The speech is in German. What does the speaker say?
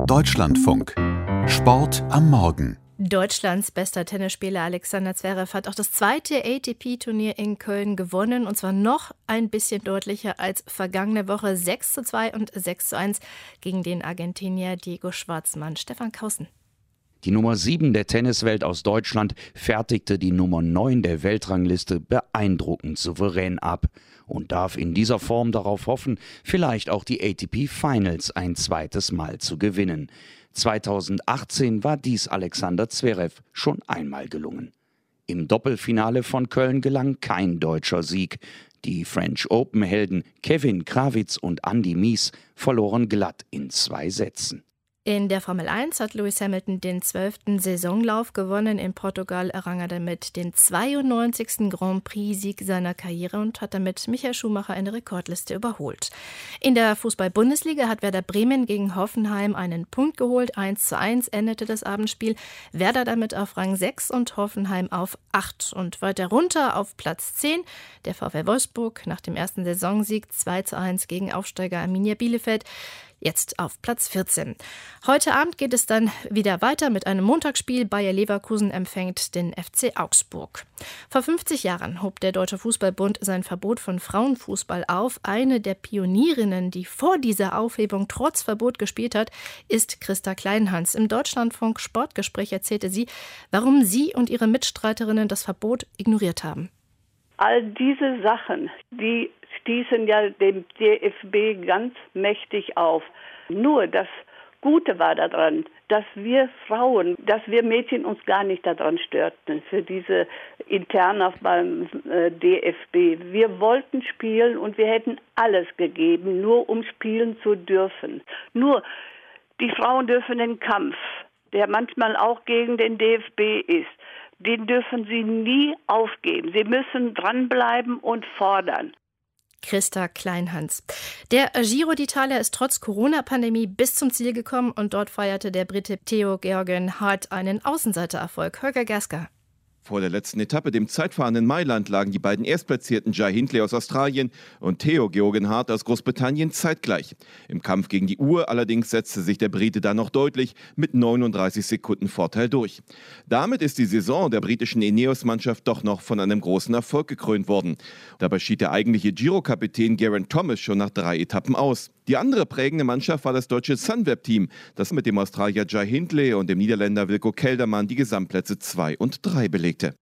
Deutschlandfunk. Sport am Morgen. Deutschlands bester Tennisspieler Alexander Zverev hat auch das zweite ATP-Turnier in Köln gewonnen, und zwar noch ein bisschen deutlicher als vergangene Woche. 6:2 und 6:1 gegen den Argentinier Diego Schwartzman. Stefan Kaußen. Die Nummer 7 der Tenniswelt aus Deutschland fertigte die Nummer 9 der Weltrangliste beeindruckend souverän ab und darf in dieser Form darauf hoffen, vielleicht auch die ATP Finals ein zweites Mal zu gewinnen. 2018 war dies Alexander Zverev schon einmal gelungen. Im Doppelfinale von Köln gelang kein deutscher Sieg. Die French Open-Helden Kevin Krawitz und Andy Mies verloren glatt in 2 Sätzen. In der Formel 1 hat Lewis Hamilton den 12. Saisonlauf gewonnen. In Portugal errang er damit den 92. Grand Prix-Sieg seiner Karriere und hat damit Michael Schumacher in der Rekordliste überholt. In der Fußball-Bundesliga hat Werder Bremen gegen Hoffenheim einen Punkt geholt. 1:1 endete das Abendspiel. Werder damit auf Rang 6 und Hoffenheim auf 8. Und weiter runter auf Platz 10 der VfL Wolfsburg nach dem ersten Saisonsieg 2:1 gegen Aufsteiger Arminia Bielefeld. Jetzt auf Platz 14. Heute Abend geht es dann wieder weiter mit einem Montagsspiel. Bayer Leverkusen empfängt den FC Augsburg. Vor 50 Jahren hob der Deutsche Fußballbund sein Verbot von Frauenfußball auf. Eine der Pionierinnen, die vor dieser Aufhebung trotz Verbot gespielt hat, ist Christa Kleinhans. Im Deutschlandfunk Sportgespräch erzählte sie, warum sie und ihre Mitstreiterinnen das Verbot ignoriert haben. All diese Sachen, die stießen ja dem DFB ganz mächtig auf. Nur das Gute war daran, dass wir Frauen, dass wir Mädchen uns gar nicht daran störten, für diese Interna beim DFB. Wir wollten spielen und wir hätten alles gegeben, nur um spielen zu dürfen. Nur die Frauen dürfen den Kampf, der manchmal auch gegen den DFB ist, den dürfen sie nie aufgeben. Sie müssen dranbleiben und fordern. Christa Kleinhans. Der Giro d'Italia ist trotz Corona-Pandemie bis zum Ziel gekommen und dort feierte der Brite Theo Geoghegan Hart einen Außenseitererfolg. Holger Gasker. Vor der letzten Etappe, dem Zeitfahren in Mailand, lagen die beiden Erstplatzierten Jai Hindley aus Australien und Theo Geoghegan Hart aus Großbritannien zeitgleich. Im Kampf gegen die Uhr allerdings setzte sich der Brite dann noch deutlich mit 39 Sekunden Vorteil durch. Damit ist die Saison der britischen Ineos-Mannschaft doch noch von einem großen Erfolg gekrönt worden. Dabei schied der eigentliche Giro-Kapitän Geraint Thomas schon nach 3 Etappen aus. Die andere prägende Mannschaft war das deutsche Sunweb-Team, das mit dem Australier Jai Hindley und dem Niederländer Wilco Kelderman die Gesamtplätze 2 und 3 belegte.